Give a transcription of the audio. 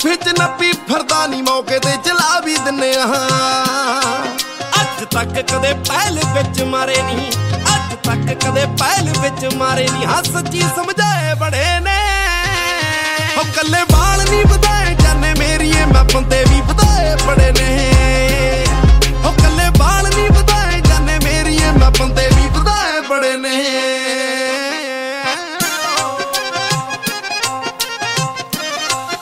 ਵਿੱਚ ਨੱਪੀ ਫਿਰਦਾ ਨੀ ਮੌਕੇ ਤੇ ਚਲਾ ਵੀ ਦਿੰਨੇ ਆ। ਅੱਜ ਤੱਕ ਕਦੇ ਪਹਿਲ ਵਿੱਚ ਮਾਰੇ ਨਹੀਂ, ਅੱਜ ਤੱਕ ਕਦੇ ਪਹਿਲ ਵਿੱਚ ਮਾਰੇ ਨਹੀਂ। ਹਾਂ ਸੱਚੀ ਸਮਝਾਏ ਬੜੇ ਨੇ, ਉਹ ਕੱਲੇ ਵਾਲ ਨਹੀਂ ਵਧਾਏ ਜਾਨੇ ਮੇਰੀਏ, ਮੈਂ ਬੰਦੇ ਵੀ ਵਧਾਏ ਬੜੇ ਨੇ।